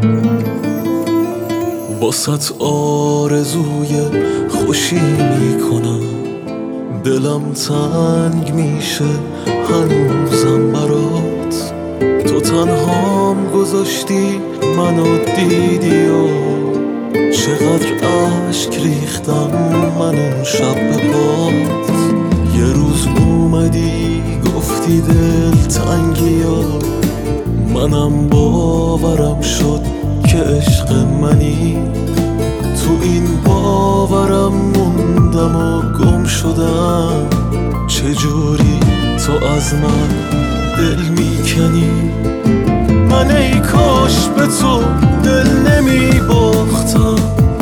باست آرزوی خوشی میکنم، دلم تنگ میشه هنوزم برات. تو تنهام گذاشتی منو دیدی و چقدر عشق ریختم من اون شب به پات. یه روز اومدی گفتی دل تنگی و منم باورم شد که عشق منی. تو این باورم موندم و گم شدم، چجوری تو از من دل میکنی؟ من ای کاش به تو دل نمی باختم،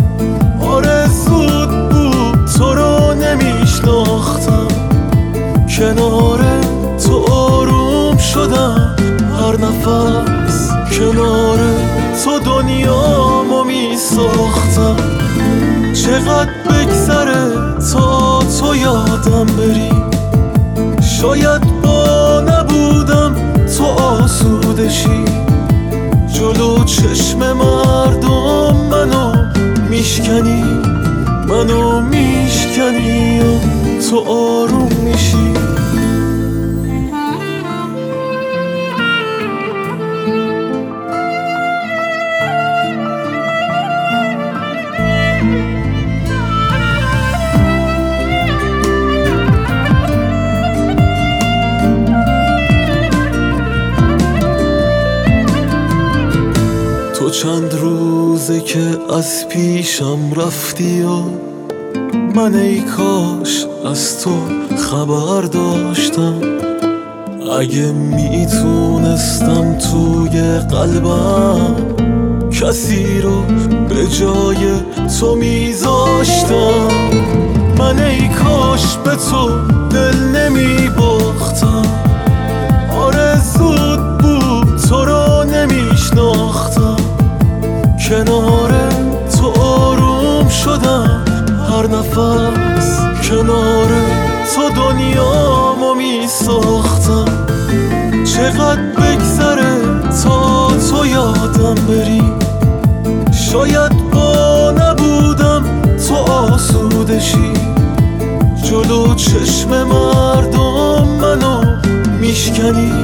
آرزوت بود تو رو نمیشناختم. کنار تو آروم شدم، هر نفس کنار تو دنیامو می ساختم. چقدر بگذره تا تو یادم بری، شاید با نبودم تو آسوده شی. جلو چشم مردم منو میشکنی و تو آروم میشی. تو چند روزه که از پیشم رفتی و من ای کاش از تو خبر داشتم. اگه میتونستم توی قلبم کسی رو به جای تو میذاشتم. من ای کاش به تو دل نمی باختم، آرزوت بود تو رو نمیشناختم. کنار تو آروم شدم، هر نفس کنار تو دنیامو می ساختم. چقدر بگذره تا تو یادم بری، شاید با نبودم تو آسوده شی. جلو چشم مردم منو میشکنی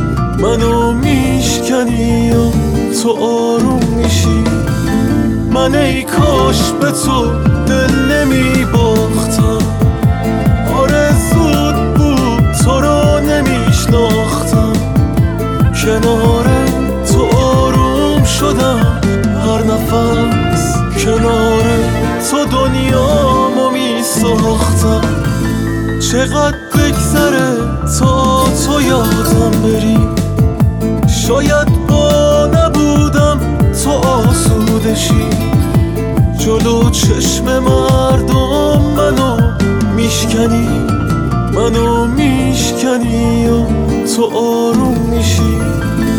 و تو آروم میشی. من ای کاش به تو دل نمی باختم، آرزوت بود تو رو نمیشناختم. کنار تو آروم شدم، هر نفس کنار تو دنیامو می ساختم. چقدر بگذره تا تو یادم بری، شاید با نبودم تو آسوده شی. جلو چشم مردم منو میشکنی و تو آروم میشی.